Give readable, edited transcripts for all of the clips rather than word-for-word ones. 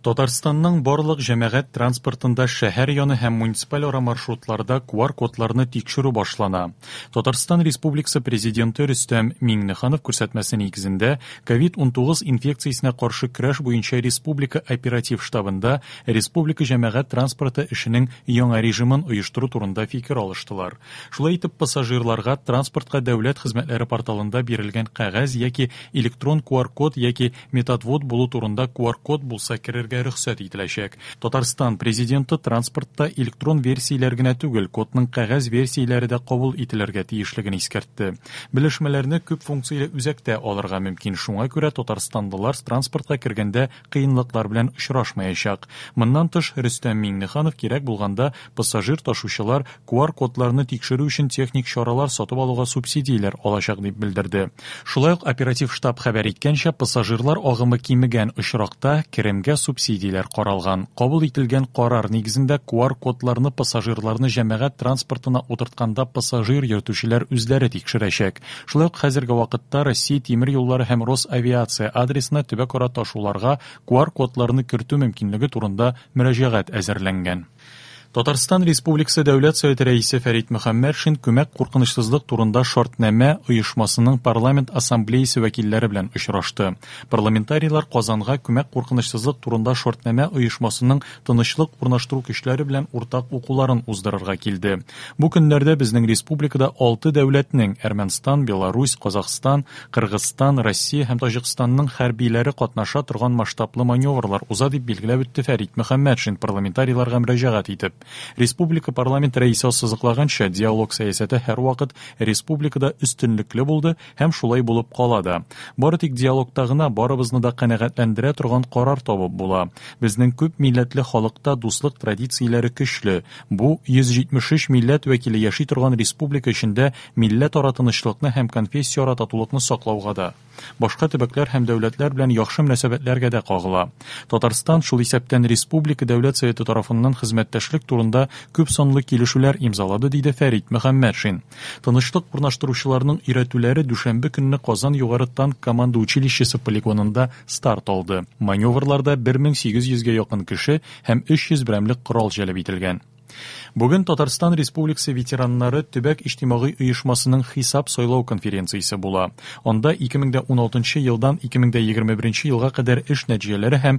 Татарстанның барлык җәмәгать транспортында шәһәр яны һәм муниципаль ара маршрутларда QR-кодларны тикшерү башлана. Татарстан Республикасы Президенты Рөстәм Миңнеханов күрсәтмәсе нигезендә COVID-19 инфекциясенә каршы көрәш буенча республика оператив штабында республика җәмәгать транспорты эшенең яңа режимын оештыру турында фикер алыштылар. Шулай итеп, пассажирларга транспортка дәүләт хезмәтләре порталында бирелгән кәгазь яки электрон QR-код яки метадвод булу турында QR-код булса керергә рөхсәт ителәчәк. Татарстан президенты транспортта электрон версияләр генә түгел, кодның кәгазь версияләре дә кабул ителергә тиешлеген искәртте. Белешмәләрне күп функцияле үзәктә алырга мөмкин. Шуңа күрә Татарстандылар транспортка кергәндә кыенлыклар белән очрашмаячак. Моннан тыш, Рөстәм Миңнеханов кирәк булганда пассажир ташучылар QR-кодларны тикшерү өчен техник чаралар сатып алуга субсидияләр алачак дип белдерде. Шулай ук оператив штаб хәбәр иткәнчә, пассажирлар агымы кимегән очракта керемгә субсидияләр каралган. Кабул ителгән карар нигезендә QR-кодларны пассажирларны җәмәгать транспортына утыртканда пассажир йөртүчеләр үзләре тикшерәчәк. Шулай ук хәзерге вакытта Россия тимер юллары һәм Росавиация адресына төбәк-ара ташуларга QR-кодларны кертү мөмкинлеге турында мөрәҗәгать әзерләнгән. Татарстан Республикасы Дәүләт Советы рәисе Фәрит Мөхәммәтшин күмәк куркынычсызлык турында шартнамә оешмасының парламент ассамблеясы вәкилләре белән очрашты. Парламентарийлар Казанга күмәк куркынычсызлык турында шартнамә оешмасының тынычлык урнаштыру көчләре белән уртак укуларын уздырырга килде. Бу көннәрдә безнең республикада 6 дәүләтнең Әрмәнстан, Беларусь, Казакстан, Кыргызстан, Россия һәм Таҗикстанның хәрбиләре катнаша торган масштаблы маневрлар уза дип билгеләп үтте Фәрит Мөхәммәтшин парламентарийларга мөрәҗәгать итеп. Республика парламент рәисе ассызыклаганча, диалог сәясәте һәр вакыт республикада өстенлекле булды һәм шулай булып кала да. Бары тик диалогта гына барыбызны да канәгатьләндерә торган карар табып була. Безнең күп милләтле халыкта дуслык традицияләре көчле. Бу 173 милләт вәкиле яши торган республика эчендә милләт ара тынычлыкны һәм конфессия ара татулыкны саклауга да, башка төбәкләр һәм дәүләтләр белән яхшы мөнәсәбәтләргә дә кагыла. Татарстан шул исәптән республика дәүләт советы тарафыннан хезмәттәшлек турында күп санлы килешүләр имзалады, диде Фәрит Мөхәммәтшин. Тынычлык урнаштыручыларның өйрәтүләре дүшәмбе көнне Казан югары танк команда училищесы полигонында старт алды. Маневрларда 1800-гә якын кеше һәм 300 берәмлек корал җәлеп ителгән. Бүген Татарстан Республикасы ветераннары төбәк иҗтимагый оешмасының хисап сайлау конференциясе була. Анда 2016 елдан 2021 елга кадәр эш нәтиҗәләре һәм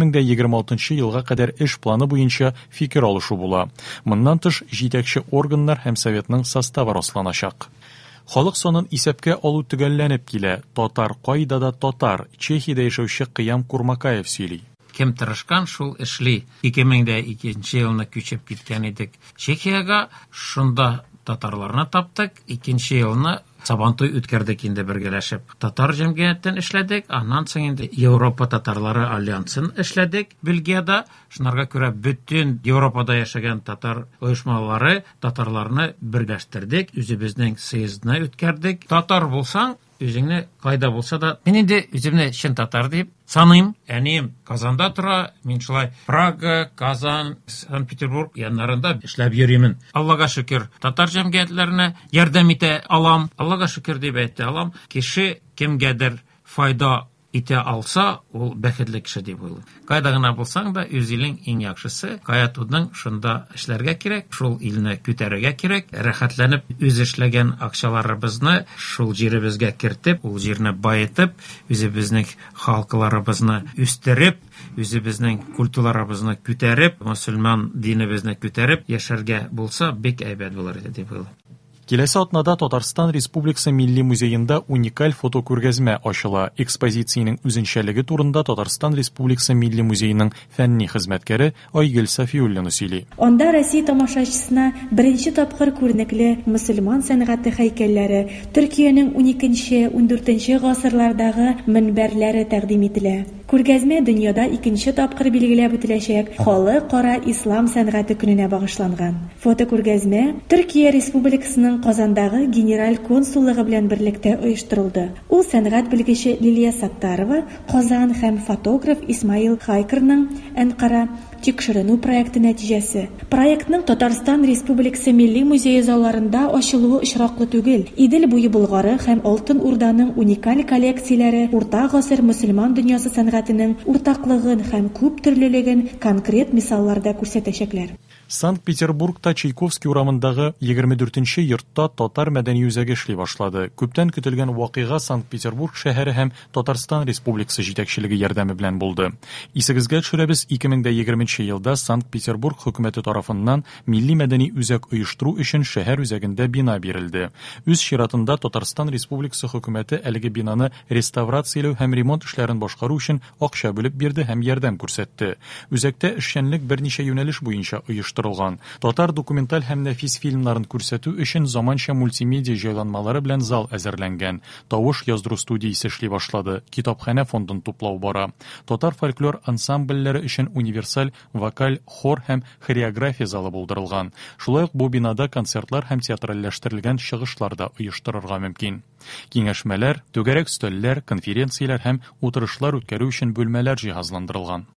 2026 елга кадәр эш планы буенча фикер алышу була. Моннан тыш, җитәкче органнар һәм советның составы расланачак. Халык санын исәпкә алу төгәлләнеп килә. Татар кайда да татар, Чехиядә яшәүче Кыям Курмакаев сөйли. Кем тырышкан, шул эшли. 2002 елны күчеп киткән идек Чехиягә, шунда татарларны таптык. 2 елны Сабантуй үткәрдек инде бергәләшеп. Татар җәмгыятен эшләдек, аннан соң инде Европа татарлары альянсын эшләдек Бельгиядә. Шунарга күрә бүтән Европада яшәгән татар оешмалары татарларны берләштердек, үзебезнең съездны үткәрдек. Татар булсаң, үзеңне кайда булса да, мин инде үземне чын татар дип саныйм. Әнием Казанда тора, мин шулай Прага, Казан, Санкт-Петербург яннарында эшләп йөримен. Аллага шөкер, татар җәмгыятьләренә ярдәм итә алам. Аллага шөкер дип әйтә алам. Кеше кемгәдер файда итә алса, ул бәхетле кеше дип уйлыйм. Кайда гына булсаң да, үз илең иң яхшысы. Кая тудың, шунда эшләргә кирәк, шул илне күтәрергә кирәк. Рәхәтләнеп үз эшләгән акчаларыбызны шул җиребезгә кертеп, ул җирне байытып, үзебезнең халыкларыбызны үстереп, үзебезнең культураларыбызны күтәреп, мөселман динебезне күтәреп яшәргә булса, бик әйбәт булыр дип уйлыйм. Киләсе атнада Татарстан Республикасы Милли музеенда уникаль фотокүргәзмә ачыла. Экспозициянең үзенчәлеге турында Татарстан Республикасы Милли музееның фәнни хезмәткәре Айгөл Сафиуллина сөйли. Анда Россия тамашачысына беренче тапкыр күренекле мөселман сәнгате һәйкәлләре, Төркиянең 12-14 гасырлардагы минбәрләре тәкъдим ителә. Күргәзмә дөньяда 2нче тапкыр билгеләп үтеләчәк Халыкара ислам сәнгате көненә багышланган. Фотокүргәзмә Төркия Республикасының Казандагы генераль консуллыгы белән берлектә оештырылды. Ул сәнгать белгече Лилия Саттарова, Казан һәм фотограф Исмаил Хайкерның Әнкара тикшеренү проекты нәтиҗәсе. Проектның Татарстан Республикасы Милли музее залларында ачылуы очраклы түгел. Идел буе Болгары һәм Алтын Урданың уникаль коллекцияләре урта гасыр мөселман дөньясы сәнгатенең уртаклыгын һәм күп төрлелеген конкрет мисалларда күрсәтәчәкләр. Санкт-Петербургта Чайковский урамындагы 24-нче йортта татар мәдәни үзәге эшли башлады. Күптән көтелгән вакыйга Санкт-Петербург шәһәре һәм Татарстан Республикасы җитәкчелеге ярдәме белән булды. Исегезгә төшерәбез, 2020 елда Санкт-Петербург хөкүмәте тарафыннан милли мәдәни үзәк оештыру өчен шәһәр үзәгендә бина бирелде. Үз чиратында Татарстан Республикасы хөкүмәте әлеге бинаны реставрацияләү һәм ремонт эшләрен башкару өчен акча бүлеп бирде һәм ярдәм күрсәтте. Үзәктә эшчәнлек берничә юнәлеш буенча оештырылган. Татар документаль һәм нәфис фильмнарын күрсәтү өчен заманча мультимедиа җайланмалары белән зал әзерләнгән. Тавыш яздыру студиясе эшли башлады. Китапханә фондын туплау бара. Татар фольклор ансамбльләре өчен универсаль вокаль, хор һәм хореография залы булдырылган. Шулай ук бу бинада концертлар һәм театральләштерелгән чыгышлар да оештырырга мөмкин. Киңәшмәләр, түгәрәк өстәлләр, конференцияләр һәм утырышлар үткәрү өчен бүлмәләр җиһазландырылган.